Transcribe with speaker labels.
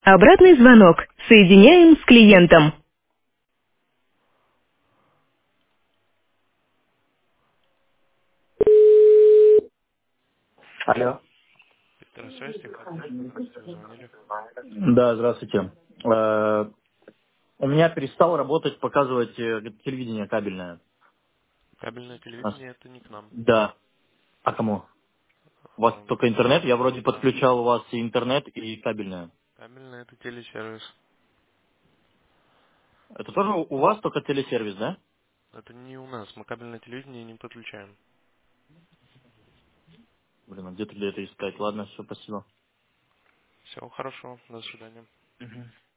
Speaker 1: Обратный звонок. Соединяем с клиентом. Алло.
Speaker 2: Здравствуйте, Стефан. Вы звонили.
Speaker 1: Да, здравствуйте. У меня перестал работать, показывать телевидение кабельное.
Speaker 2: Кабельное
Speaker 1: А
Speaker 2: телевидение это не к нам.
Speaker 1: Да. А кому? У вас только интернет? Я вроде
Speaker 2: Да.
Speaker 1: подключал у вас и интернет, и кабельное.
Speaker 2: Кабельное это телесервис.
Speaker 1: Это тоже у вас только телесервис, да?
Speaker 2: Это не у нас. Мы кабельное телевидение не подключаем.
Speaker 1: Блин, а где-то это искать? Ладно, все, спасибо.
Speaker 2: Всего хорошего. До свидания.
Speaker 1: Мгм.